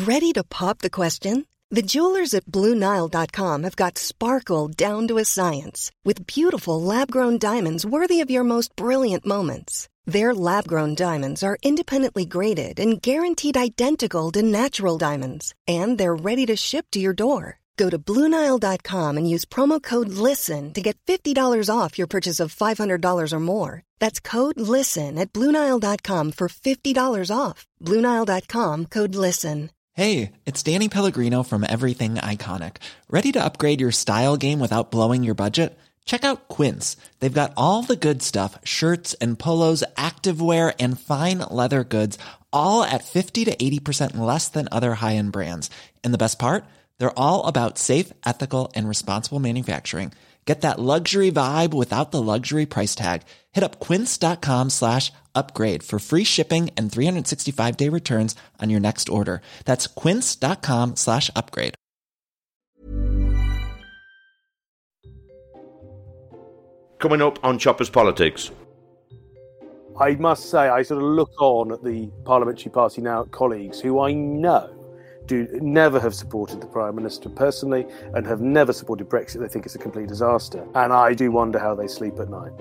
Ready to pop the question? The jewelers at BlueNile.com have got sparkle down to a science with beautiful lab-grown diamonds worthy of your most brilliant moments. Their lab-grown diamonds are independently graded and guaranteed identical to natural diamonds, and they're ready to ship to your door. Go to BlueNile.com and use promo code LISTEN to get $50 off your purchase of $500 or more. That's code LISTEN at BlueNile.com for $50 off. BlueNile.com, code LISTEN. Hey, it's Danny Pellegrino from Everything Iconic. Ready to upgrade your style game without blowing your budget? Check out Quince. They've got all the good stuff, shirts and polos, activewear, and fine leather goods, all at 50 to 80% less than other high-end brands. And the best part? They're all about safe, ethical, and responsible manufacturing. Get that luxury vibe without the luxury price tag. Hit up quince.com/upgrade for free shipping and 365-day returns on your next order. That's quince.com/upgrade. Coming up on Choppers Politics. I must say, I sort of look on at the Parliamentary Party now colleagues who I know do never have supported the Prime Minister personally and have never supported Brexit. They think it's a complete disaster. And I do wonder how they sleep at night.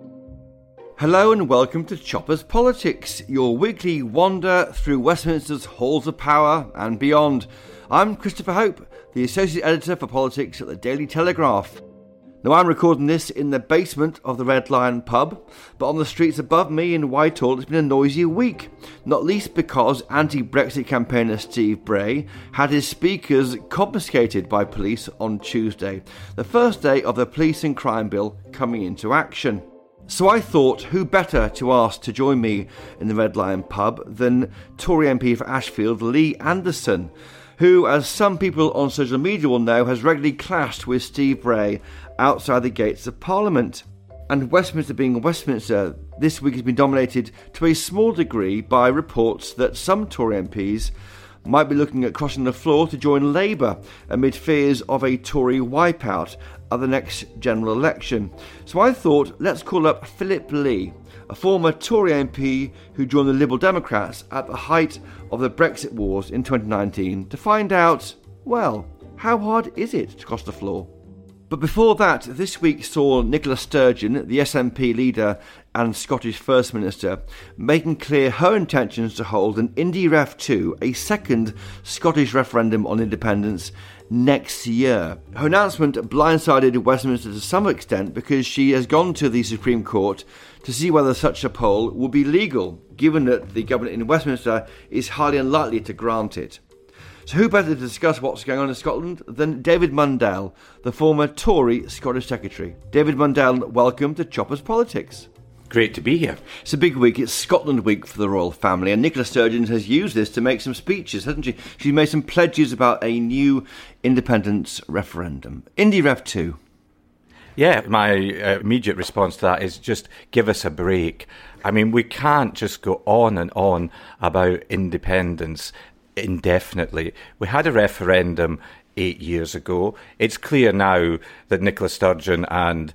Hello and welcome to Choppers Politics, your weekly wander through Westminster's halls of power and beyond. I'm Christopher Hope, the Associate Editor for Politics at the Daily Telegraph. Now, I'm recording this in the basement of the Red Lion pub, but on the streets above me in Whitehall it's been a noisy week, not least because anti-Brexit campaigner Steve Bray had his speakers confiscated by police on Tuesday, the first day of the Police and Crime Bill coming into action. So I thought, who better to ask to join me in the Red Lion pub than Tory MP for Ashfield, Lee Anderson, who, as some people on social media will know, has regularly clashed with Steve Bray outside the gates of Parliament. And Westminster being Westminster, this week has been dominated to a small degree by reports that some Tory MPs might be looking at crossing the floor to join Labour amid fears of a Tory wipeout at the next general election. So I thought, let's call up Philip Lee, a former Tory MP who joined the Liberal Democrats at the height of the Brexit wars in 2019, to find out, well, how hard is it to cross the floor? But before that, this week saw Nicola Sturgeon, the SNP leader and Scottish First Minister, making clear her intentions to hold an IndyRef 2, a second Scottish referendum on independence, next year. Her announcement blindsided Westminster to some extent because she has gone to the Supreme Court to see whether such a poll will be legal, given that the government in Westminster is highly unlikely to grant it. So who better to discuss what's going on in Scotland than David Mundell, the former Tory Scottish Secretary. David Mundell, welcome to Choppers Politics. Great to be here. It's a big week. It's Scotland Week for the royal family, and Nicola Sturgeon has used this to make some speeches, hasn't she? She's made some pledges about a new independence referendum. IndyRef 2. Yeah, my immediate response to that is just give us a break. I mean, we can't just go on and on about independence indefinitely. We had a referendum 8 years ago. It's clear now that Nicola Sturgeon and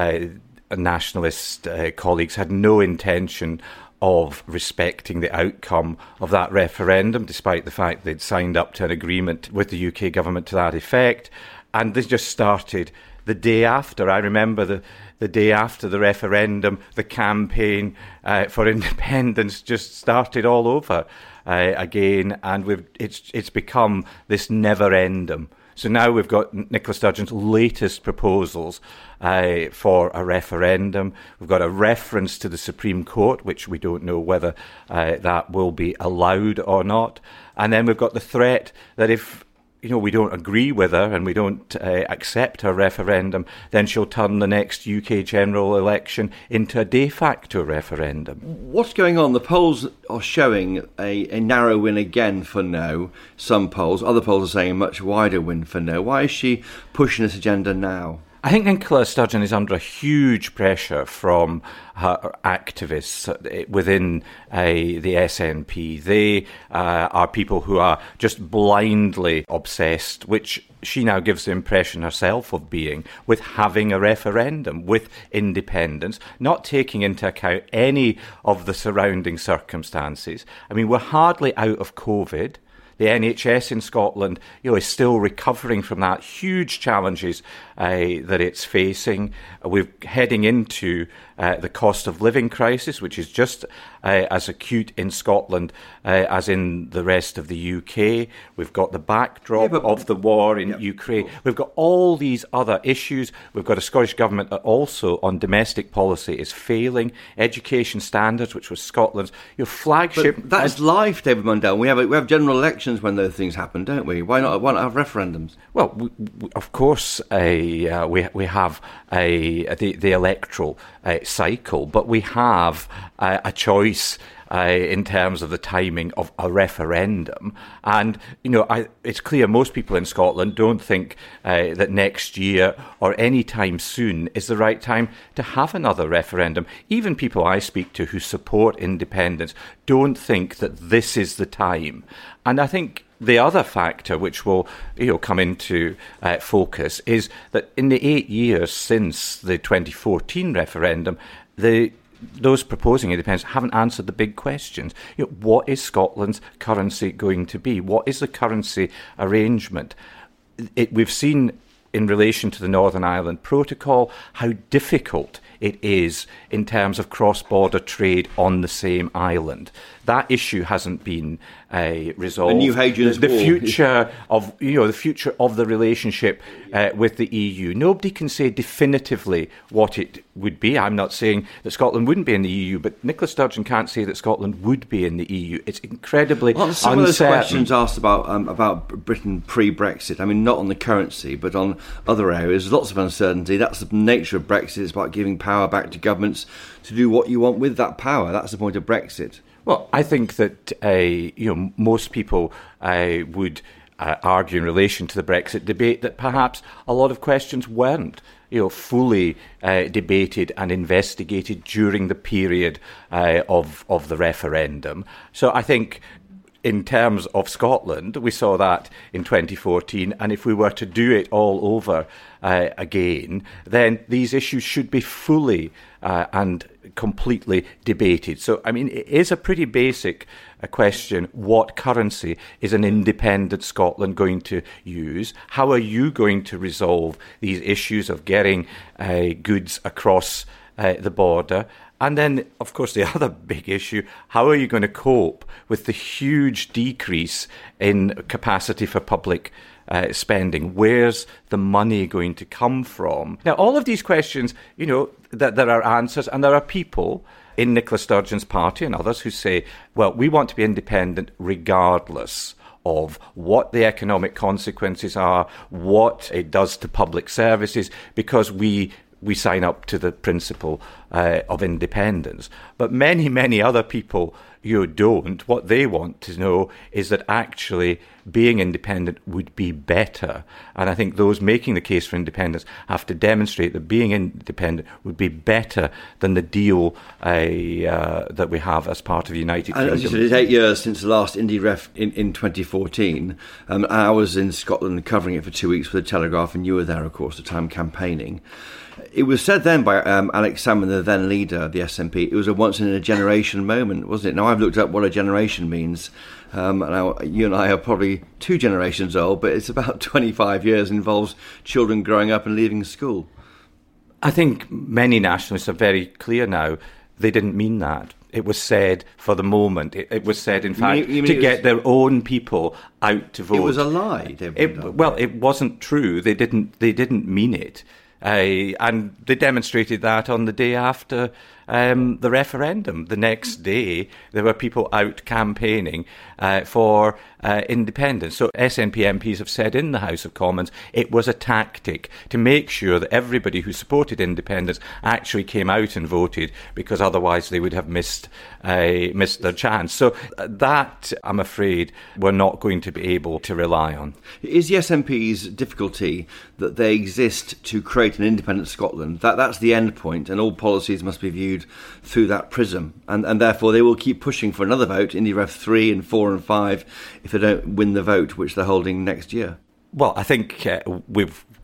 nationalist colleagues had no intention of respecting the outcome of that referendum, despite the fact they'd signed up to an agreement with the UK government to that effect. And this just started the day after. I remember the day after the referendum, the campaign for independence just started all over again, and it's become this never-ending. So now we've got Nicola Sturgeon's latest proposals for a referendum. We've got a reference to the Supreme Court, which we don't know whether that will be allowed or not. And then we've got the threat that if we don't agree with her and we don't accept her referendum, then she'll turn the next UK general election into a de facto referendum. What's going on? The polls are showing a narrow win again for no. Some polls, other polls are saying a much wider win for no. Why is she pushing this agenda now? I think Nicola Sturgeon is under huge pressure from her activists within the SNP. They are people who are just blindly obsessed, which she now gives the impression herself of being, with having a referendum, with independence, not taking into account any of the surrounding circumstances. I mean, we're hardly out of COVID. The NHS in Scotland, is still recovering from that huge challenges that it's facing. We're heading into the cost of living crisis, which is just as acute in Scotland as in the rest of the UK. We've got the backdrop of the war in Ukraine. We've got all these other issues. We've got a Scottish government that also on domestic policy is failing. Education standards, which was Scotland's flagship. But that's life, David Mundell. We have general elections when those things happen, don't we? Why not have referendums? Well, of course, we have the electoral cycle, but we have a choice in terms of the timing of a referendum. And, it's clear most people in Scotland don't think that next year or any time soon is the right time to have another referendum. Even people I speak to who support independence don't think that this is the time. And I think the other factor which will come into focus is that in the 8 years since the 2014 referendum, those proposing independence haven't answered the big questions. What is Scotland's currency going to be? What is the currency arrangement? We've seen in relation to the Northern Ireland Protocol how difficult it is in terms of cross-border trade on the same island. That issue hasn't been resolved. The new Hadrian's Wall. The future of the relationship with the EU. Nobody can say definitively what it would be. I'm not saying that Scotland wouldn't be in the EU, but Nicola Sturgeon can't say that Scotland would be in the EU. It's incredibly uncertain. Some of those questions asked about Britain pre-Brexit. I mean, not on the currency, but on other areas. There's lots of uncertainty. That's the nature of Brexit. It's about giving power back to governments to do what you want with that power. That's the point of Brexit. Well, I think that most people would argue in relation to the Brexit debate that perhaps a lot of questions weren't fully debated and investigated during the period of the referendum. So I think in terms of Scotland, we saw that in 2014, and if we were to do it all over again, then these issues should be fully and completely debated. So, I mean, it is a pretty basic question. What currency is an independent Scotland going to use? How are you going to resolve these issues of getting goods across the border? And then, of course, the other big issue, how are you going to cope with the huge decrease in capacity for public spending? Where's the money going to come from? Now, all of these questions, that there are answers, and there are people in Nicola Sturgeon's party and others who say, well, we want to be independent regardless of what the economic consequences are, what it does to public services, because we sign up to the principle of independence. But many, many other people don't. What they want to know is that actually being independent would be better. And I think those making the case for independence have to demonstrate that being independent would be better than the deal that we have as part of the United Kingdom. As you said, it's 8 years since the last Indie Ref in 2014. I was in Scotland covering it for 2 weeks for the Telegraph, and you were there, of course, at the time campaigning. It was said then by Alex Salmond, the then leader of the SNP, it was a once-in-a-generation moment, wasn't it? Now, I've looked up what a generation means. Now, you and I are probably 2 generations old, but it's about 25 years, involves children growing up and leaving school. I think many nationalists are very clear now. They didn't mean that. It was said for the moment. It was said, in fact, to get their own people out to vote. It was a lie, David. Well, it wasn't true. They didn't mean it. And they demonstrated that on the day after the referendum. The next day, there were people out campaigning for independence. So SNP MPs have said in the House of Commons it was a tactic to make sure that everybody who supported independence actually came out and voted, because otherwise they would have missed their chance. So that, I'm afraid, we're not going to be able to rely on. Is the SNP's difficulty that they exist to create an independent Scotland? That's the end point, and all policies must be viewed through that prism, and therefore they will keep pushing for another vote, Indie Ref 3 and 4 and 5, if they don't win the vote, which they're holding next year. Well, I think we've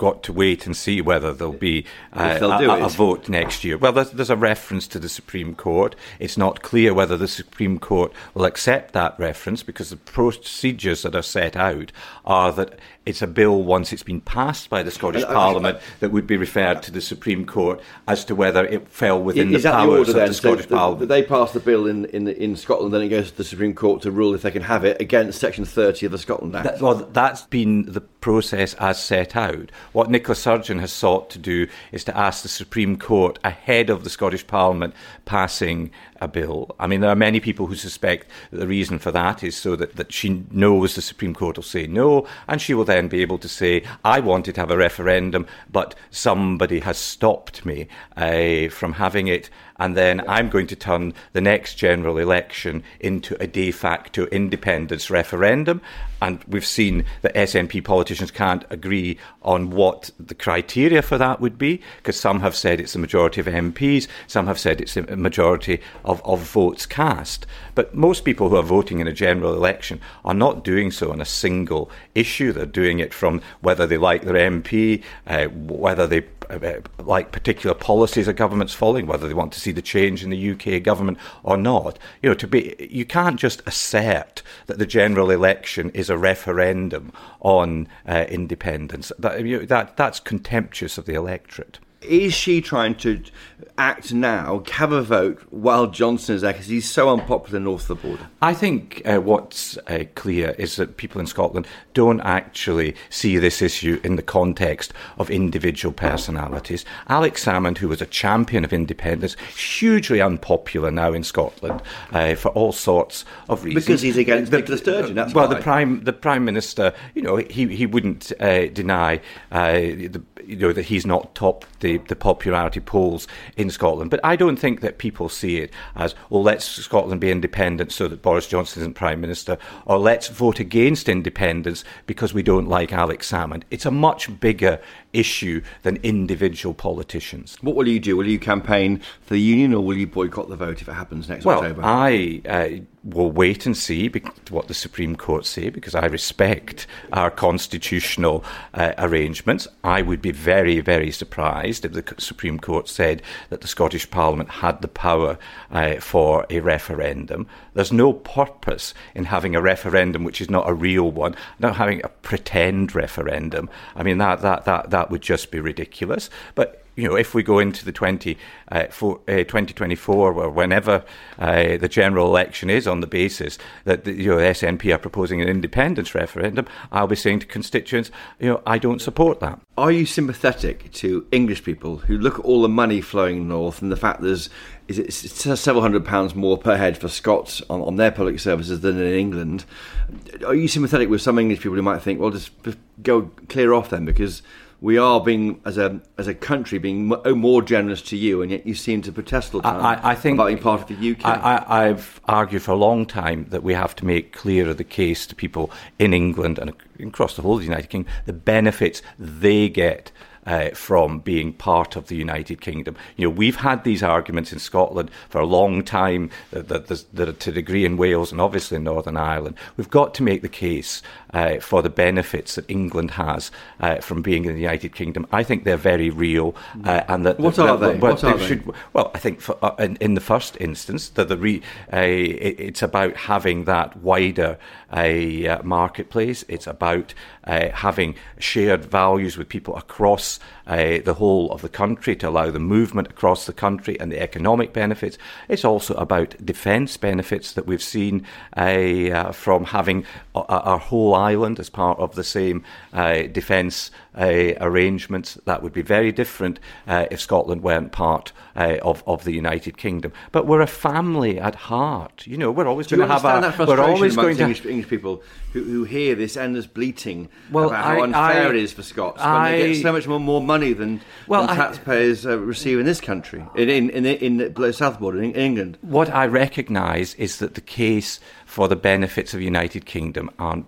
got to wait and see whether there'll be a vote next year. Well, there's a reference to the Supreme Court. It's not clear whether the Supreme Court will accept that reference, because the procedures that are set out are that it's a bill, once it's been passed by the Scottish Parliament, that would be referred to the Supreme Court as to whether it fell within the powers of the Scottish Parliament. They pass the bill in Scotland, then it goes to the Supreme Court to rule if they can have it against Section 30 of the Scotland Act. That's been the process as set out. What Nicola Sturgeon has sought to do is to ask the Supreme Court, ahead of the Scottish Parliament passing a bill. I mean, there are many people who suspect that the reason for that is so that she knows the Supreme Court will say no, and she will then be able to say, I wanted to have a referendum, but somebody has stopped me from having it, and then I'm going to turn the next general election into a de facto independence referendum. And we've seen that SNP politicians can't agree on what the criteria for that would be, because some have said it's the majority of MPs, some have said it's a majority of votes cast. But most people who are voting in a general election are not doing so on a single issue. They're doing it from whether they like their MP, whether they like particular policies a government's following, whether they want to see the change in the UK government or not. You can't just assert that the general election is a referendum on independence. That's contemptuous of the electorate. Is she trying to act now, have a vote, while Johnson is there, because he's so unpopular north of the border? I think what's clear is that people in Scotland don't actually see this issue in the context of individual personalities. Alex Salmond, who was a champion of independence, hugely unpopular now in Scotland for all sorts of reasons. Because he's against Nicola Sturgeon, that's why. The Prime Minister, he wouldn't deny that he's not topped the popularity polls in Scotland. But I don't think that people see it as, let's Scotland be independent so that Boris Johnson isn't Prime Minister, or let's vote against independence because we don't like Alex Salmond. It's a much bigger issue than individual politicians. What will you do? Will you campaign for the union, or will you boycott the vote if it happens next October? I will wait and see what the Supreme Court say, because I respect our constitutional arrangements. I would be very, very surprised if the Supreme Court said that the Scottish Parliament had the power for a referendum. There's no purpose in having a referendum which is not a real one, not having a pretend referendum. I mean, that would just be ridiculous. But if we go into the 2024 or whenever the general election is, on the basis that the SNP are proposing an independence referendum, I'll be saying to constituents, I don't support that. Are you sympathetic to English people who look at all the money flowing north and the fact it's several £100 more per head for Scots on their public services than in England? Are you sympathetic with some English people who might think, well, just go clear off then, because we are being, as a country, being more generous to you, and yet you seem to protest all the time about being part of the UK. I've argued for a long time that we have to make clearer the case to people in England and across the whole of the United Kingdom, the benefits they get from being part of the United Kingdom. We've had these arguments in Scotland for a long time, that to a degree in Wales and obviously in Northern Ireland. We've got to make the case for the benefits that England has from being in the United Kingdom. I think they're very real, and that what are they? Well, I think in the first instance that it's about having that wider marketplace. It's about having shared values with people across the whole of the country to allow the movement across the country and the economic benefits. It's also about defence benefits that we've seen from having our whole island as part of the same defence arrangements. That would be very different if Scotland weren't part of the United Kingdom. But we're a family at heart. We're always going to have English people who hear this endless bleating about how unfair it is for Scots when they get so much more money than taxpayers receive in this country, in the south border in England. What I recognise is that the case for the benefits of the United Kingdom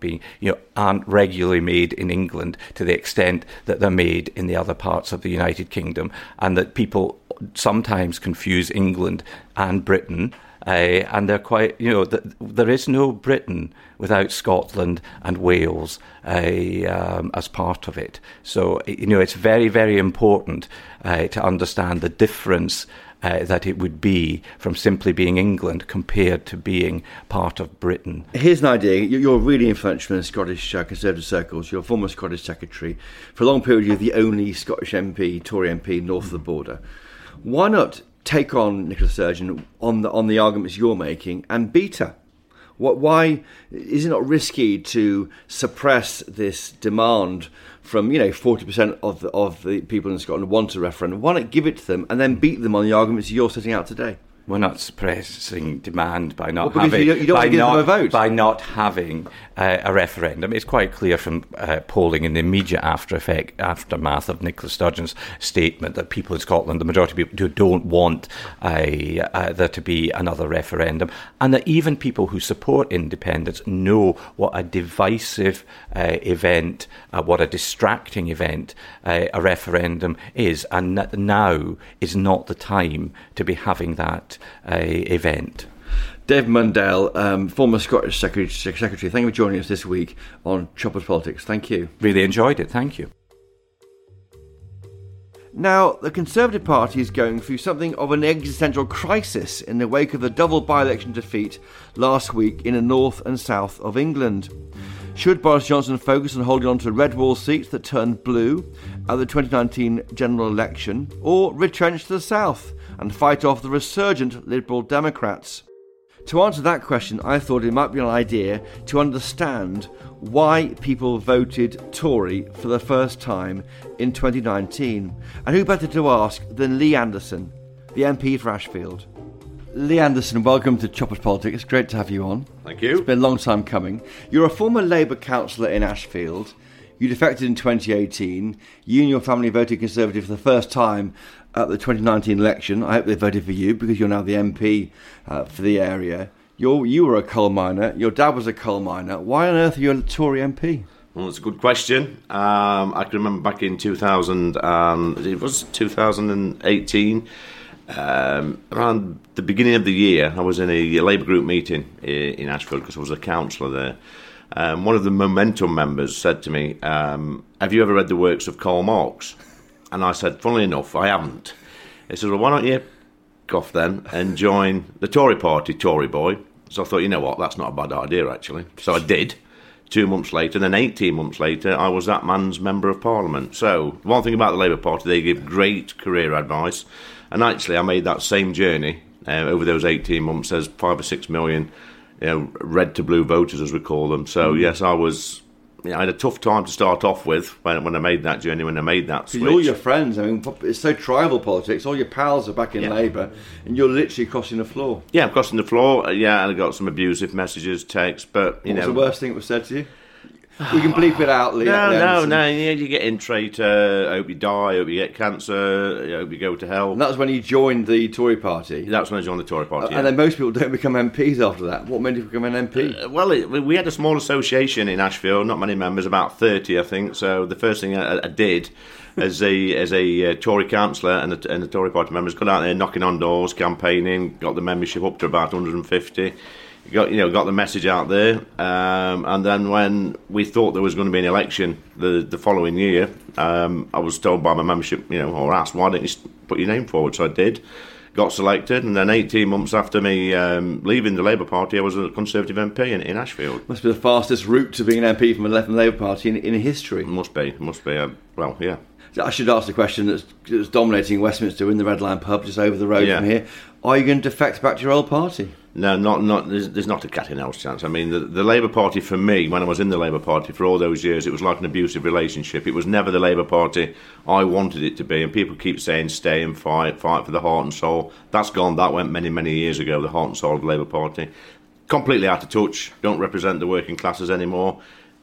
aren't regularly made in England to the extent that they're made in the other parts of the United Kingdom, and that people sometimes confuse England and Britain and they're quite, there is no Britain without Scotland and Wales as part of it. So, it's very, very important to understand the difference that it would be from simply being England compared to being part of Britain. Here's an idea. You're really influential in Scottish Conservative circles. You're a former Scottish Secretary. For a long period, you're the only Scottish MP, Tory MP, north of the border. Why not take on Nicola Sturgeon on the arguments you're making and beat her? Why is it not risky to suppress this demand from 40% of the people in Scotland want a referendum? Why not give it to them and then beat them on the arguments you're setting out today? We're not suppressing demand by not having a referendum. It's quite clear from polling in the immediate aftermath of Nicola Sturgeon's statement that people in Scotland, the majority of people, don't want there to be another referendum, and that even people who support independence know what a divisive event, what a distracting event a referendum is, and that now is not the time to be having that event. Dave Mundell, former Scottish Secretary, thank you for joining us this week on Choppers Politics. Thank you. Really enjoyed it, thank you. Now, the Conservative Party is going through something of an existential crisis in the wake of the double by-election defeat last week in the north and south of England. Should Boris Johnson focus on holding on to red wall seats that turned blue at the 2019 general election, or retrench to the south and fight off the resurgent Liberal Democrats? To answer that question, I thought it might be an idea to understand why people voted Tory for the first time in 2019. And who better to ask than Lee Anderson, the MP for Ashfield. Lee Anderson, welcome to Choppers Politics. It's great to have you on. Thank you. It's been a long time coming. You're a former Labour councillor in Ashfield. You defected in 2018. You and your family voted Conservative for the first time at the 2019 election. I hope they voted for you because you're now the MP for the area. You were a coal miner. Your dad was a coal miner. Why on earth are you a Tory MP? Well, it's a good question. I can remember back in 2018, around the beginning of the year, I was in a Labour group meeting in Ashfield because I was a councillor there. One of the Momentum members said to me, have you ever read the works of Karl Marx? And I said, funnily enough, I haven't. He said, well, why don't you go off then and join the Tory party, Tory boy? So I thought, you know what, that's not a bad idea, actually. So I did. 2 months later, then 18 months later, I was that man's Member of Parliament. So one thing about the Labour Party, they give great career advice. And actually, I made that same journey over those 18 months. There's 5 or 6 million red to blue voters, as we call them. So, yes, I had a tough time to start off with when I made that journey, when I made that switch. All your friends, it's so tribal politics, all your pals are back in Labour, and you're literally crossing the floor. Yeah, I'm crossing the floor, and I got some abusive messages, texts, but, What was the worst thing that was said to you? We can bleep it out, Lee. No. You get in traitor, I hope you die, I hope you get cancer, I hope you go to hell. And that was when you joined the Tory party? That's when I joined the Tory party, And then most people don't become MPs after that. What made you become an MP? We had a small association in Ashfield, not many members, about 30, I think. So the first thing I did as a Tory councillor and the Tory party members, got out there knocking on doors, campaigning, got the membership up to about 150. Got the message out there, and then when we thought there was going to be an election the following year, I was told by my membership, or asked, why don't you put your name forward? So I did, got selected, and then 18 months after me leaving the Labour Party, I was a Conservative MP in Ashfield. Must be the fastest route to being an MP from a Labour Party in history. Must be. Well, yeah. I should ask the question that's dominating Westminster in the Red Line pub just over the road from here. Are you going to defect back to your old party? No, not. There's not a cat in hell's chance. I mean, the Labour Party for me, when I was in the Labour Party for all those years, it was like an abusive relationship. It was never the Labour Party I wanted it to be. And people keep saying, stay and fight for the heart and soul. That's gone. That went many, many years ago, the heart and soul of the Labour Party. Completely out of touch. Don't represent the working classes anymore.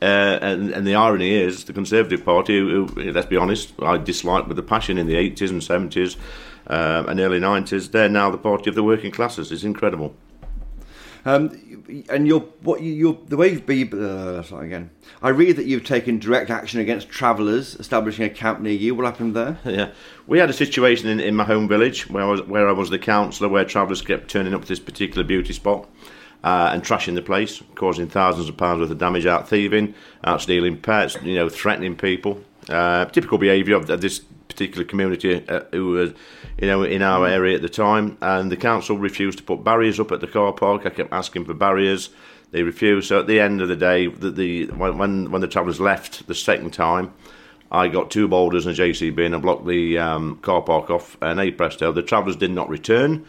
And the irony is, the Conservative Party, who, let's be honest, I disliked with a passion in the 80s and 70s and early 90s, they're now the party of the working classes. It's incredible. And the way you've been. Sorry again. I read that you've taken direct action against travellers establishing a camp near you. What happened there? Yeah, we had a situation in my home village where I was the councillor, where travellers kept turning up to this particular beauty spot and trashing the place, causing thousands of pounds worth of damage, out thieving, out stealing pets, threatening people. Typical behaviour of this particular community who were, in our area at the time, and the council refused to put barriers up at the car park. I kept asking for barriers. They refused. So at the end of the day, when the travellers left the second time, I got 2 boulders and a JCB and I blocked the car park off, and hey presto, the travellers did not return.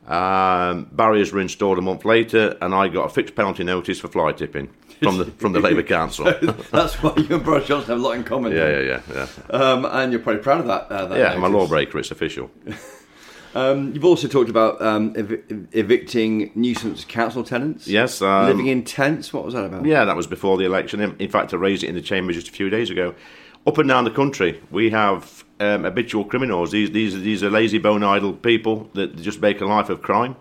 Barriers were installed a month later, and I got a fixed penalty notice for fly tipping from the Labour Council. That's why you and Boris Johnson have a lot in common. Yeah. And you're probably proud of that. Yeah, I'm a lawbreaker. It's official. You've also talked about evicting nuisance council tenants. Yes. Living in tents. What was that about? Yeah, that was before the election. In fact, I raised it in the Chamber just a few days ago. Up and down the country, we have habitual criminals. These are lazy, bone idle people that just make a life of crime.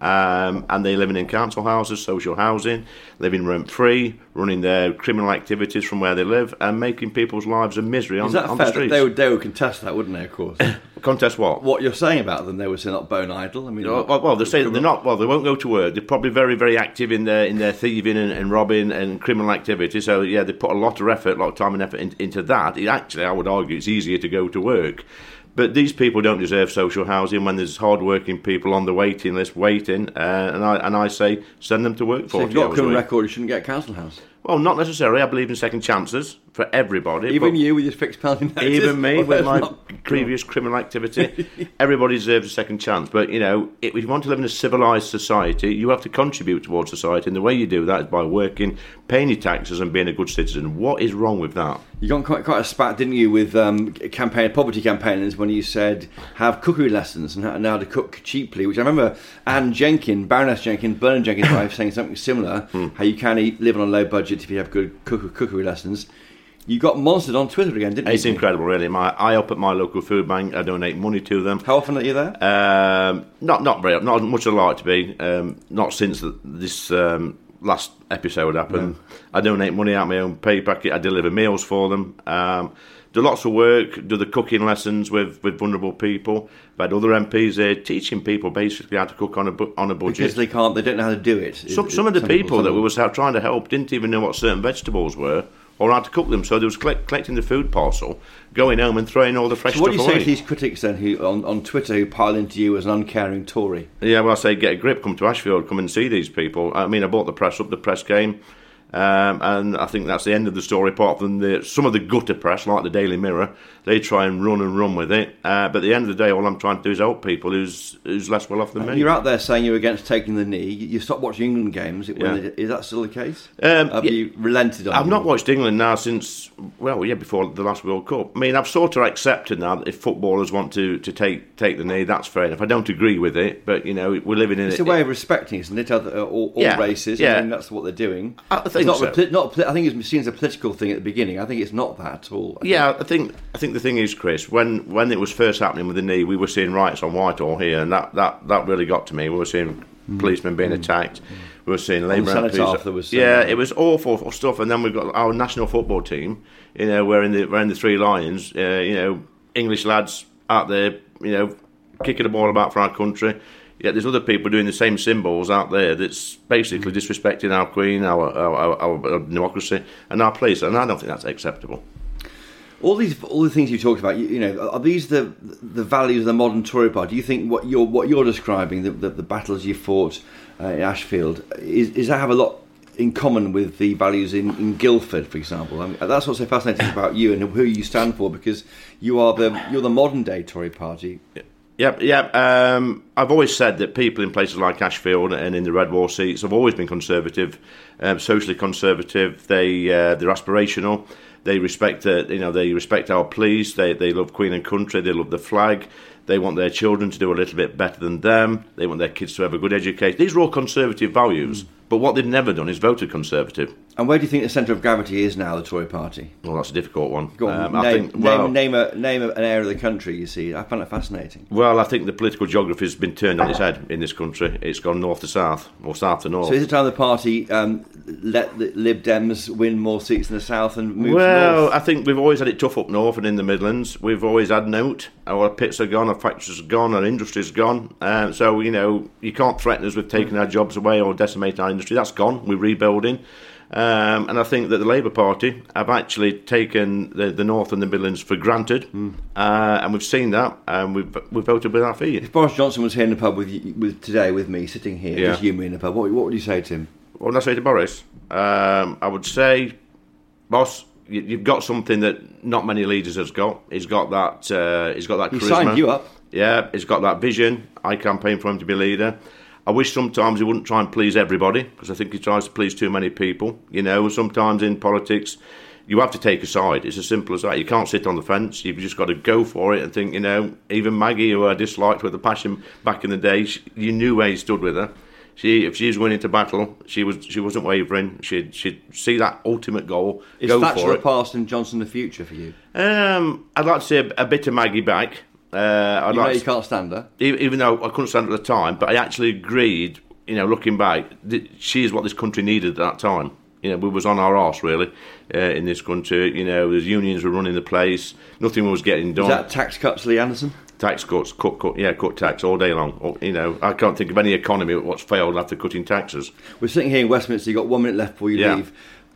And they're living in council houses, social housing, living rent-free, running their criminal activities from where they live, and making people's lives a misery on the streets. They would contest that, wouldn't they, of course? Contest what? What you're saying about them. They would say not bone idle. I mean, well, they say that they're not. Well, they won't go to work. They're probably very, very active in their thieving and robbing and criminal activity. So yeah, they put a lot of time and effort into that. Actually, I would argue it's easier to go to work. But these people don't deserve social housing when there's hard-working people on the waiting list waiting, and I say send them to work. So if you've got a criminal record, you shouldn't get a council house. Well, not necessarily. I believe in second chances for everybody. Even you with your fixed penalty notice? Even me with my previous criminal activity. Everybody deserves a second chance. But, if you want to live in a civilised society, you have to contribute towards society. And the way you do that is by working, paying your taxes and being a good citizen. What is wrong with that? You got quite a spat, didn't you, with poverty campaigners when you said have cookery lessons and how to cook cheaply, which I remember Baroness Jenkins, Bernard Jenkins' wife, saying something similar, how you can live on a low budget if you have good cookery lessons. You got monstered on Twitter again, didn't you? It's incredible, really. I up at my local food bank. I donate money to them. How often are you there? Not as much as I'd like to be. Not since this last episode happened. No. I donate money out of my own pay packet. I deliver meals for them. Do lots of work. Do the cooking lessons with vulnerable people. I've had other MPs there teaching people basically how to cook on a budget. Because they don't know how to do it. Some of the people that we were trying to help didn't even know what certain vegetables were, or how to cook them, so they was collecting the food parcel, going home and throwing all the fresh stuff away. So what do you say to these critics then, who on Twitter, who pile into you as an uncaring Tory? Yeah, well, I say get a grip, come to Ashfield, come and see these people. I mean, I brought the press up, the press came, and I think that's the end of the story, apart from some of the gutter press, like the Daily Mirror. They try and run with it, but at the end of the day, all I'm trying to do is help people who's less well off than me. You're out there saying you're against taking the knee. You stopped watching England games. Is that still the case? Have you relented on it? I've not watched England now since, before the last World Cup. I mean, I've sort of accepted now that if footballers want to take the knee, that's fair enough. I don't agree with it, but, we're living in it. It's a way of respecting, isn't it? All races. Yeah. I mean, that's what they're doing. I think so. I think it's seen as a political thing at the beginning. I think it's not that at all. I think the thing is, Chris, when it was first happening with the knee, we were seeing riots on Whitehall here, and that really got to me. We were seeing policemen being attacked. We were seeing Labour MPs. It was awful stuff. And then we've got our national football team. We're in the Three Lions. English lads out there, kicking the ball about for our country. Yet there's other people doing the same symbols out there that's basically disrespecting our Queen, our democracy, and our police. And I don't think that's acceptable. All the things you talked about, are these the values of the modern Tory party? Do you think what you're describing, the battles you fought in Ashfield, is that have a lot in common with the values in Guildford, for example? I mean, that's what's so fascinating about you and who you stand for, because you're the modern day Tory party. Yeah. I've always said that people in places like Ashfield and in the Red Wall seats have always been conservative, socially conservative. They're aspirational. They respect they respect our police. They love Queen and country. They love the flag. They want their children to do a little bit better than them. They want their kids to have a good education. These are all conservative values. But what they've never done is voted Conservative. And where do you think the centre of gravity is now, the Tory party? Well, that's a difficult one. Go on, name an area of the country, you see. I find it fascinating. Well, I think the political geography has been turned on its head in this country. It's gone north to south, or south to north. So is it time the party let the Lib Dems win more seats in the south and move north? Well, I think we've always had it tough up north and in the Midlands. We've always had note. Our pits are gone, our factories are gone, our industry's gone. So, you can't threaten us with taking our jobs away or decimating our industry. That's gone. We're rebuilding. And I think that the Labour Party have actually taken the North and the Midlands for granted, and we've seen that, and we've voted with our feet. If Boris Johnson was here in the pub today with me, sitting here, just you and me in the pub, what would you say to him? What would I say to Boris? I would say, boss, you've got something that not many leaders has got. He's got that. He's got that charisma. He signed you up. Yeah, he's got that vision. I campaigned for him to be leader. I wish sometimes he wouldn't try and please everybody, because I think he tries to please too many people. Sometimes in politics, you have to take a side. It's as simple as that. You can't sit on the fence. You've just got to go for it and think, even Maggie, who I disliked with a passion back in the day, you knew where you stood with her. If she was winning to battle, she wasn't wavering. She'd see that ultimate goal. Is go Thatcher for the it. past and Johnson the future for you? I'd like to see a bit of Maggie back. You can't stand her? Even though I couldn't stand her at the time, but I actually agreed, looking back, she is what this country needed at that time. We was on our arse, really, in this country. The unions were running the place. Nothing was getting done. Is that tax cuts, Lee Anderson? Tax cuts, cut tax all day long. I can't think of any economy what's failed after cutting taxes. We're sitting here in Westminster. You've got 1 minute left before you leave.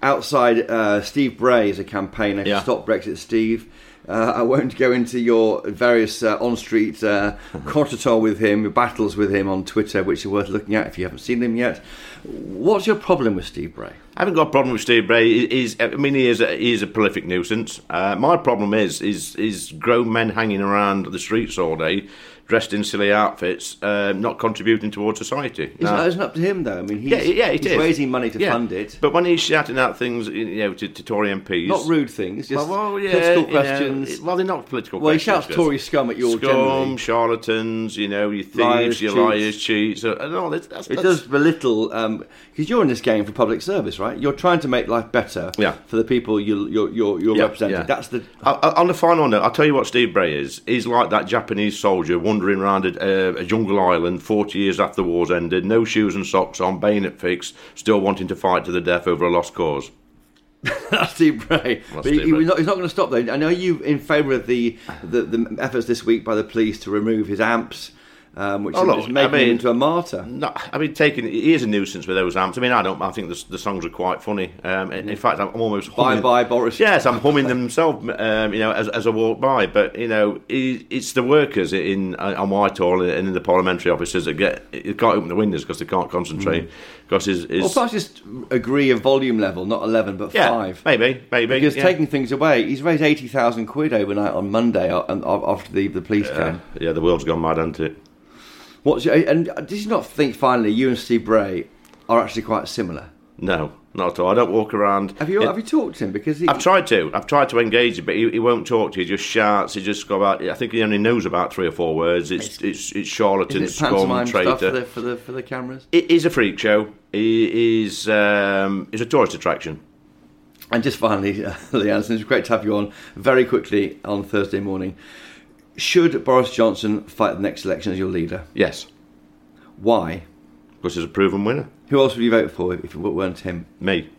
Outside, Steve Bray is a campaigner to stop Brexit. Steve, I won't go into your various on-street contretemps with him, your battles with him on Twitter, which are worth looking at if you haven't seen them yet. What's your problem with Steve Bray? I haven't got a problem with Steve Bray. He is a prolific nuisance. My problem is grown men hanging around the streets all day, dressed in silly outfits, not contributing towards society. Isn't up to him, though? I mean, he's raising money to fund it. But when he's shouting out things, to Tory MPs... Not rude things, just political questions. They're not political questions. Well, he shouts Tory scum at your generally. Charlatans, you thieves, liars, cheats, and all this. It does belittle... because you're in this game for public service, right? You're trying to make life better for the people you're representing. That's the... On the final note, I'll tell you what Steve Bray is. He's like that Japanese soldier wandering around a jungle island 40 years after the war's ended, no shoes and socks on, bayonet fixed, still wanting to fight to the death over a lost cause. That's Steve Bray. But he's not going to stop, though. I know you in favour of the efforts this week by the police to remove his amps, which is making him into a martyr. No, he is a nuisance with those amps. I think the songs are quite funny. In fact, I'm almost humming. Bye, Boris. Yes, I'm humming them myself, as I walk by. But, it's the workers on Whitehall and in the parliamentary offices that you can't open the windows because they can't concentrate. Because Well, perhaps just agree a volume level, not 11, but 5. Maybe. Because taking things away, he's raised 80,000 quid overnight on Monday after the police came. Yeah, the world's gone mad, hasn't it? And did you not think finally you and Steve Bray are actually quite similar? No, not at all. I don't walk around. Have you talked to him? Because I've tried to engage him, but he won't talk to you. He just shouts. He just go about. I think he only knows about 3 or 4 words. It's charlatan, scum, traitor. For the cameras. It is a freak show. He is a tourist attraction. And just finally, Lee Anderson, it's great to have you on very quickly on Thursday morning. Should Boris Johnson fight the next election as your leader? Yes. Why? Because he's a proven winner. Who else would you vote for if it weren't him? Me.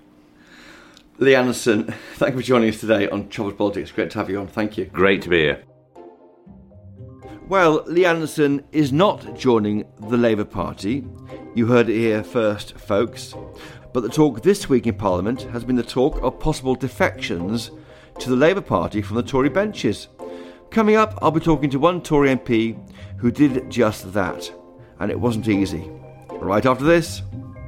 Lee Anderson, thank you for joining us today on Choppers Politics. Great to have you on. Thank you. Great to be here. Well, Lee Anderson is not joining the Labour Party. You heard it here first, folks. But the talk this week in Parliament has been the talk of possible defections to the Labour Party from the Tory benches. Coming up, I'll be talking to one Tory MP who did just that. And it wasn't easy. Right after this.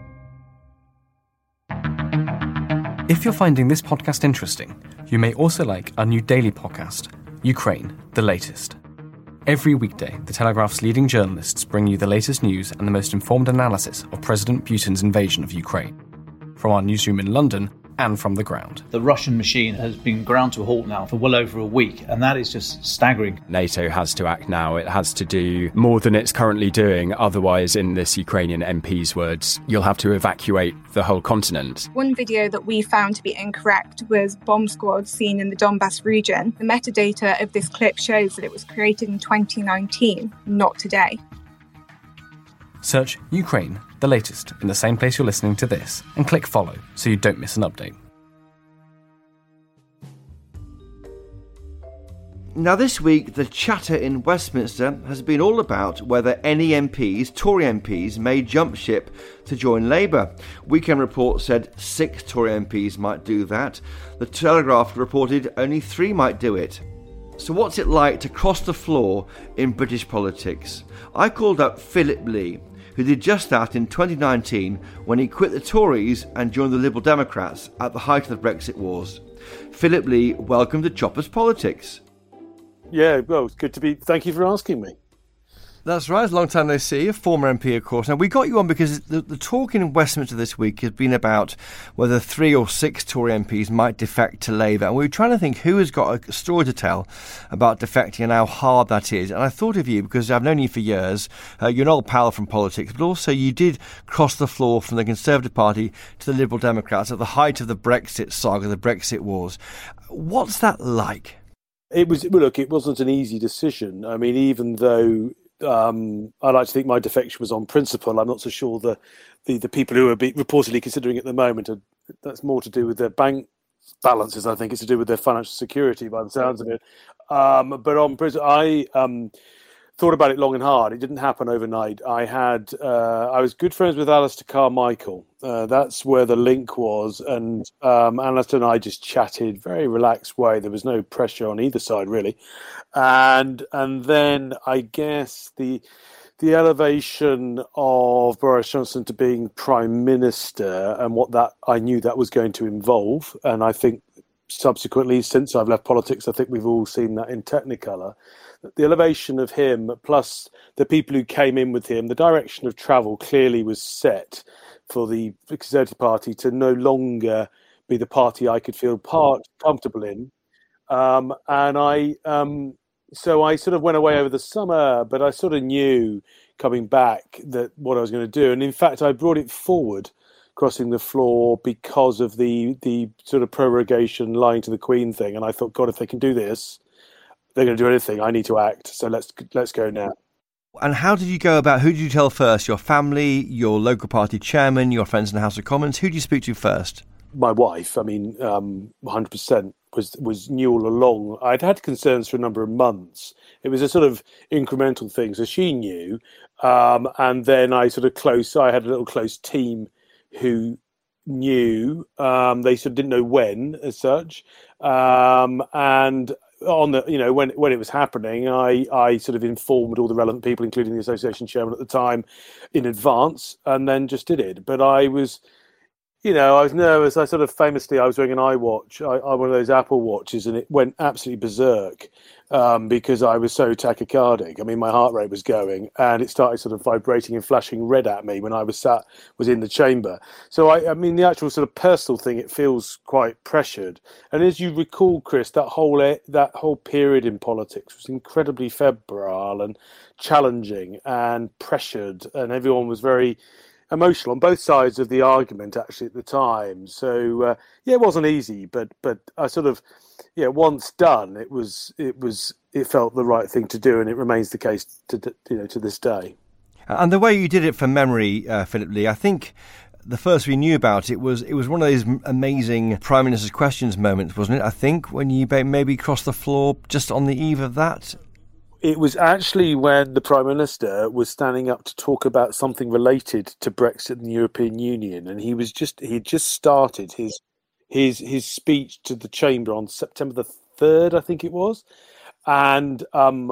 If you're finding this podcast interesting, you may also like our new daily podcast, Ukraine, the Latest. Every weekday, The Telegraph's leading journalists bring you the latest news and the most informed analysis of President Putin's invasion of Ukraine. From our newsroom in London and from the ground. The Russian machine has been ground to a halt now for well over a week, and that is just staggering. NATO has to act now. It has to do more than it's currently doing. Otherwise, in this Ukrainian MP's words, you'll have to evacuate the whole continent. One video that we found to be incorrect was bomb squads seen in the Donbass region. The metadata of this clip shows that it was created in 2019, not today. Search Ukraine, the latest, in the same place you're listening to this, and click follow so you don't miss an update. Now this week, the chatter in Westminster has been all about whether any MPs, Tory MPs, may jump ship to join Labour. Weekend Report said 6 Tory MPs might do that. The Telegraph reported only 3 might do it. So what's it like to cross the floor in British politics? I called up Philip Lee, who did just that in 2019 when he quit the Tories and joined the Liberal Democrats at the height of the Brexit wars. Philip Lee, welcome to Choppers Politics. Yeah, well, it's good to be. Thank you for asking me. That's right, it's a long time no see, a former MP, of course. Now, we got you on because the talk in Westminster this week has been about whether 3 or 6 Tory MPs might defect to Labour. And we were trying to think who has got a story to tell about defecting and how hard that is. And I thought of you because I've known you for years. You're an old pal from politics, but also you did cross the floor from the Conservative Party to the Liberal Democrats at the height of the Brexit saga, the Brexit wars. What's that like? It wasn't an easy decision. I mean, even though I like to think my defection was on principle, I'm not so sure the people who are reportedly considering it at the moment that's more to do with their bank balances. I think it's to do with their financial security, by the sounds of it. But on principle, I thought about it long and hard. It didn't happen overnight. I was good friends with Alistair Carmichael. That's where the link was, and Alistair and I just chatted, very relaxed way. There was no pressure on either side really, and then I guess the elevation of Boris Johnson to being Prime Minister and what that I knew that was going to involve, and I think subsequently since I've left politics, I think we've all seen that in Technicolor. The elevation of him, plus the people who came in with him, the direction of travel clearly was set for the Conservative Party to no longer be the party I could feel comfortable in. So I sort of went away over the summer, but I sort of knew coming back that what I was going to do. And in fact, I brought it forward, crossing the floor, because of the sort of prorogation lying to the Queen thing. And I thought, God, if they can do this, they're going to do anything. I need to act. So let's go now. And how did you go about, who did you tell first? Your family, your local party chairman, your friends in the House of Commons? Who did you speak to first? My wife, 100% knew all along. I'd had concerns for a number of months. It was a sort of incremental thing. So she knew. And then I had a little close team who knew. They sort of didn't know when as such. And on the, when it was happening, I sort of informed all the relevant people, including the association chairman at the time, in advance, and then just did it. But I was nervous. I was wearing an iWatch, one of those Apple watches, and it went absolutely berserk because I was so tachycardic. I mean, my heart rate was going, and it started sort of vibrating and flashing red at me when I was in the chamber. So I mean, the actual sort of personal thing, it feels quite pressured. And as you recall, Chris, that whole period in politics was incredibly febrile and challenging and pressured, and everyone was very emotional on both sides of the argument actually at the time. So it wasn't easy, but I sort of, once done, it felt the right thing to do, and it remains the case to this day. And the way you did it from memory, Philip Lee, I think the first we knew about it was one of those amazing Prime Minister's Questions moments, wasn't it? I think when you maybe crossed the floor just on the eve of that. It was actually when the Prime Minister was standing up to talk about something related to Brexit and the European Union, and he had just started his speech to the Chamber on September the 3rd, I think it was. And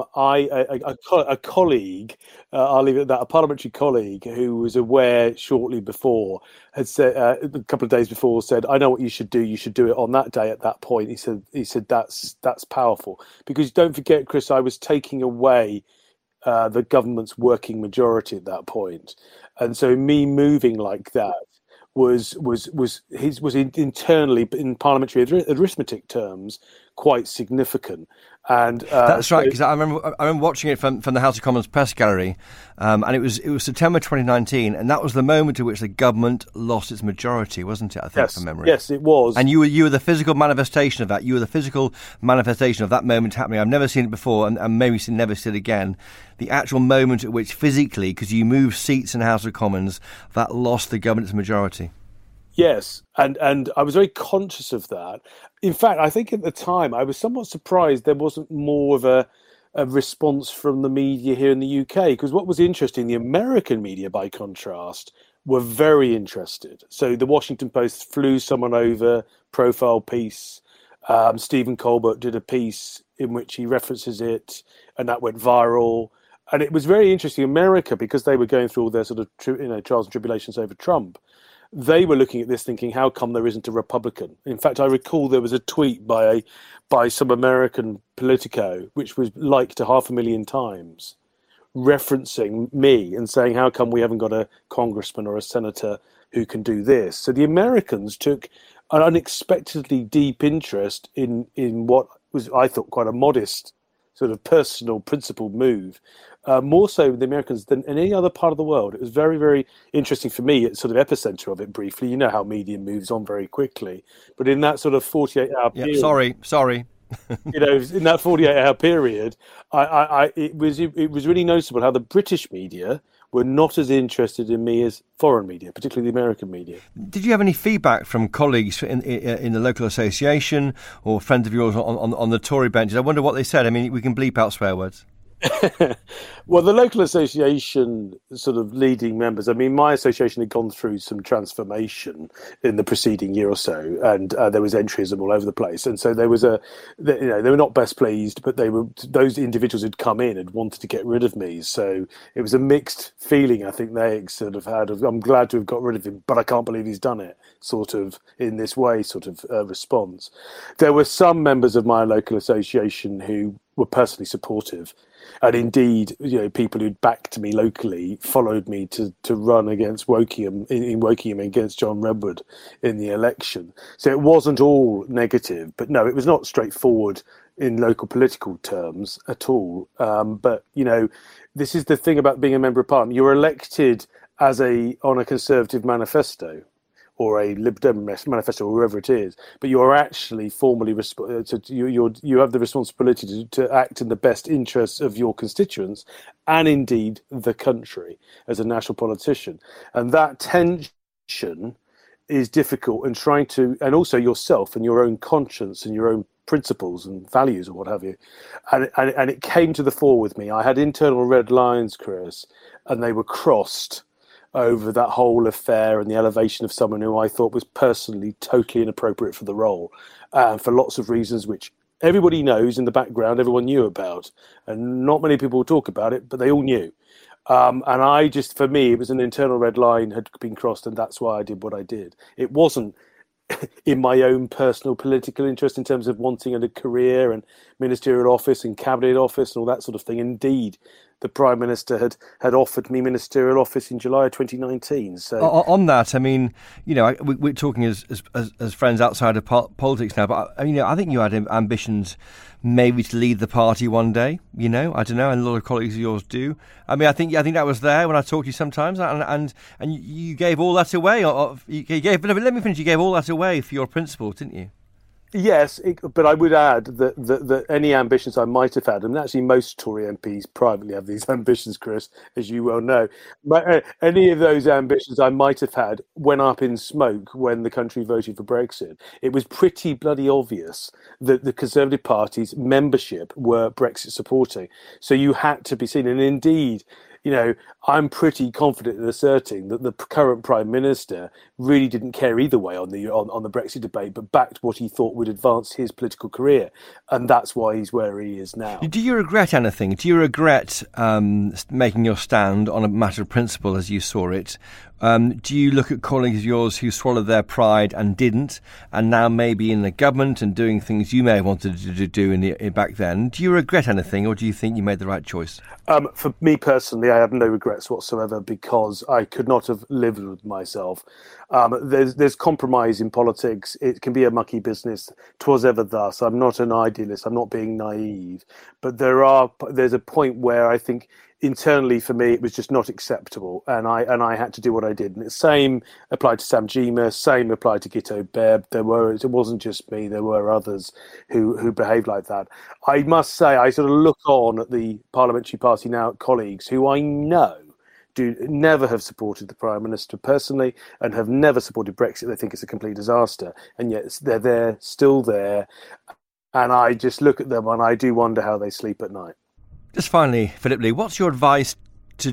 a colleague, I'll leave it at that, a parliamentary colleague who was aware shortly before had said, a couple of days before, said, "I know what you should do. You should do it on that day at that point." He said that's powerful, because don't forget, Chris, I was taking away the government's working majority at that point, and so me moving like that was internally in parliamentary arithmetic terms quite significant. And that's right, because I remember watching it from the House of Commons press gallery, and it was September 2019, and that was the moment at which the government lost its majority, wasn't it? I think, from memory. Yes, it was. And you were the physical manifestation of that. You were the physical manifestation of that moment happening. I've never seen it before, and maybe never see it again. The actual moment at which physically, because you moved seats in the House of Commons, that lost the government's majority. Yes, and I was very conscious of that. In fact, I think at the time I was somewhat surprised there wasn't more of a response from the media here in the UK, because what was interesting, the American media, by contrast, were very interested. So the Washington Post flew someone over, profile piece. Stephen Colbert did a piece in which he references it, and that went viral. And it was very interesting. America, because they were going through all their sort of trials and tribulations over Trump, they were looking at this thinking, how come there isn't a Republican? In fact, I recall there was a tweet by some American politico, which was liked 500,000 times, referencing me and saying, how come we haven't got a congressman or a senator who can do this? So the Americans took an unexpectedly deep interest in what was, I thought, quite a modest sort of personal principled move. More so the Americans than in any other part of the world. It was very, very interesting for me. It's sort of epicenter of it briefly. You know how media moves on very quickly. But in that sort of 48-hour period... Sorry. In that 48-hour period, it was really noticeable how the British media were not as interested in me as foreign media, particularly the American media. Did you have any feedback from colleagues in the local association or friends of yours on the Tory benches? I wonder what they said. I mean, we can bleep out swear words. Well, the local association sort of leading members, I mean, my association had gone through some transformation in the preceding year or so, and there was entryism all over the place. And so there was they were not best pleased, but those individuals who'd come in had wanted to get rid of me. So it was a mixed feeling, I think they sort of had of, I'm glad to have got rid of him, but I can't believe he's done it, sort of in this way, sort of response. There were some members of my local association who were personally supportive. And indeed, people who'd backed me locally followed me to run against Wokingham in Wokingham against John Redwood in the election. So it wasn't all negative, but no, it was not straightforward in local political terms at all. But this is the thing about being a member of Parliament. You're elected on a Conservative manifesto, or a Lib Dem manifesto, or whoever it is, but you are actually formally you have the responsibility to act in the best interests of your constituents and indeed the country as a national politician. And that tension is difficult, and also yourself and your own conscience and your own principles and values or what have you. And it came to the fore with me. I had internal red lines, Chris, and they were crossed over that whole affair and the elevation of someone who I thought was personally totally inappropriate for the role, for lots of reasons which everybody knows in the background, everyone knew about, and not many people talk about it, but they all knew. And for me, it was an internal red line had been crossed, and that's why I did what I did. It wasn't in my own personal political interest in terms of wanting a career and ministerial office and cabinet office and all that sort of thing. Indeed, the Prime Minister had offered me ministerial office in July of 2019. So on that, I mean, we're talking as friends outside of politics now, but I think you had ambitions maybe to lead the party one day. I don't know, and a lot of colleagues of yours do. I mean, I think that was there when I talked to you sometimes, and you gave all that away. Let me finish. You gave all that away for your principles, didn't you? Yes, but I would add that any ambitions I might have had, and actually most Tory MPs privately have these ambitions, Chris, as you well know, but any of those ambitions I might have had went up in smoke when the country voted for Brexit. It was pretty bloody obvious that the Conservative Party's membership were Brexit supporting. So you had to be seen. And indeed, I'm pretty confident in asserting that the current Prime Minister really didn't care either way on the Brexit debate, but backed what he thought would advance his political career, and that's why he's where he is now. Do you regret anything? Do you regret making your stand on a matter of principle, as you saw it, Do you look at colleagues of yours who swallowed their pride and didn't, and now maybe in the government and doing things you may have wanted to do back then? Do you regret anything, or do you think you made the right choice? For me personally, I have no regrets whatsoever, because I could not have lived with myself. There's compromise in politics. It can be a mucky business. 'Twas ever thus. I'm not an idealist. I'm not being naive. But there's a point where I think internally for me it was just not acceptable, and I had to do what I did. And the same applied to Sam Gyimah, same applied to Guto Bebb. It wasn't just me, there were others who behaved like that. I must say, I sort of look on at the Parliamentary Party now colleagues who I know never have supported the Prime Minister personally and have never supported Brexit. They think it's a complete disaster, and yet they're there, still there, and I just look at them and I do wonder how they sleep at night. Just finally, Philip Lee, what's your advice to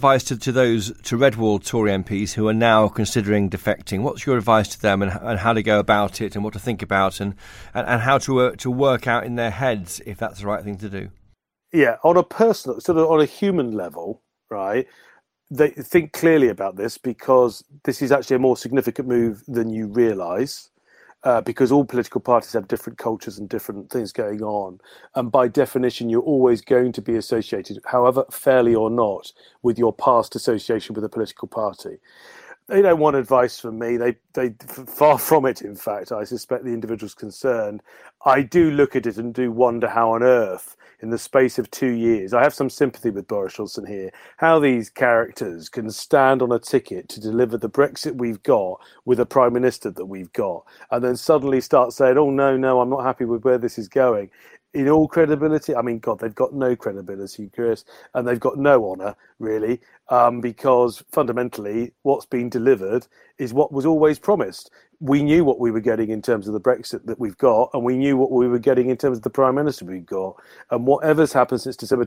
those Redwall Tory MPs who are now considering defecting? What's your advice to them, and how to go about it, and what to think about, and how to work out in their heads if that's the right thing to do? Yeah, on a personal, sort of on a human level, right? They think clearly about this, because this is actually a more significant move than you realise. Because all political parties have different cultures and different things going on. And by definition, you're always going to be associated, however fairly or not, with your past association with a political party. They don't want advice from me. They far from it, in fact. I suspect the individuals concerned. I do look at it and do wonder how on earth, in the space of 2 years, I have some sympathy with Boris Johnson here, how these characters can stand on a ticket to deliver the Brexit we've got with a Prime Minister that we've got, and then suddenly start saying, oh, no, I'm not happy with where this is going. In all credibility, I mean, God, they've got no credibility, Chris, and they've got no honour, really, because fundamentally what's been delivered is what was always promised. We knew what we were getting in terms of the Brexit that we've got, and we knew what we were getting in terms of the Prime Minister we've got. And whatever's happened since December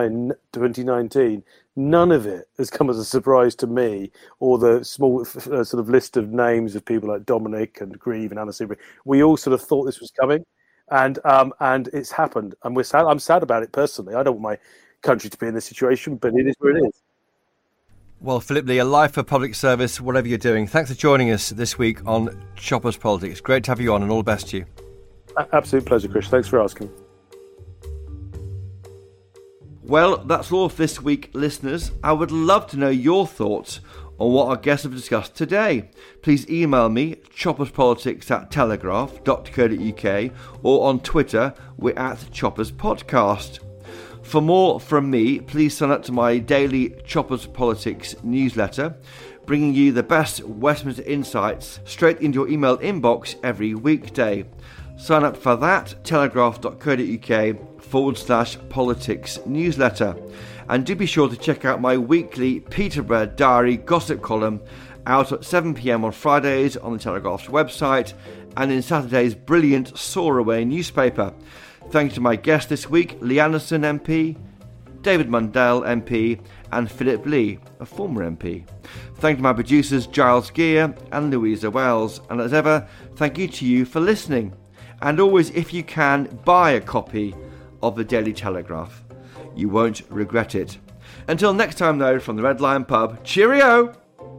2019, none of it has come as a surprise to me, or the small sort of list of names of people like Dominic and Grieve and Anna Soubry. We all sort of thought this was coming. And it's happened, and we're sad. I'm sad about it personally. I don't want my country to be in this situation, but it is what it is. Well, Philip Lee, a life of public service, whatever you're doing. Thanks for joining us this week on Choppers Politics. Great to have you on, and all the best to you. Absolute pleasure, Chris. Thanks for asking. Well, that's all for this week, listeners. I would love to know your thoughts on what our guests have discussed today. Please email me, chopperspolitics@telegraph.co.uk, or on Twitter, we're at chopperspodcast. For more from me, please sign up to my daily Choppers Politics newsletter, bringing you the best Westminster insights straight into your email inbox every weekday. Sign up for that, telegraph.co.uk/politics newsletter. And do be sure to check out my weekly Peterborough Diary gossip column, out at 7 p.m. on Fridays on the Telegraph's website, and in Saturday's brilliant Soar Away newspaper. Thanks to my guests this week, Lee Anderson MP, David Mundell MP, and Philip Lee, a former MP. Thank to my producers Giles Gear and Louisa Wells. And as ever, thank you to you for listening. And always, if you can, buy a copy of the Daily Telegraph. You won't regret it. Until next time, though, from the Red Lion Pub, cheerio!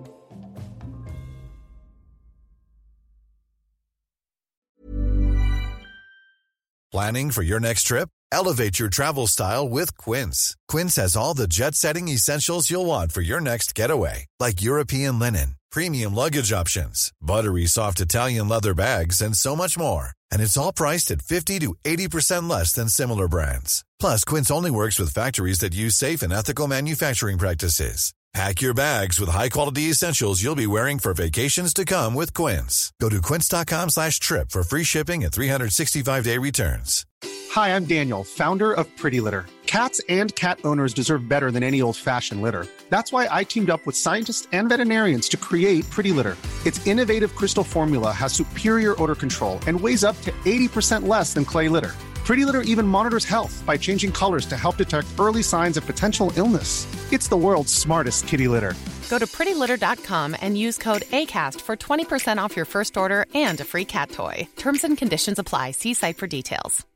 Planning for your next trip? Elevate your travel style with Quince. Quince has all the jet-setting essentials you'll want for your next getaway, like European linen, premium luggage options, buttery soft Italian leather bags, and so much more. And it's all priced at 50 to 80% less than similar brands. Plus, Quince only works with factories that use safe and ethical manufacturing practices. Pack your bags with high-quality essentials you'll be wearing for vacations to come with Quince. Go to quince.com/trip for free shipping and 365-day returns. Hi, I'm Daniel, founder of Pretty Litter. Cats and cat owners deserve better than any old-fashioned litter. That's why I teamed up with scientists and veterinarians to create Pretty Litter. Its innovative crystal formula has superior odor control and weighs up to 80% less than clay litter. Pretty Litter even monitors health by changing colors to help detect early signs of potential illness. It's the world's smartest kitty litter. Go to prettylitter.com and use code ACAST for 20% off your first order and a free cat toy. Terms and conditions apply. See site for details.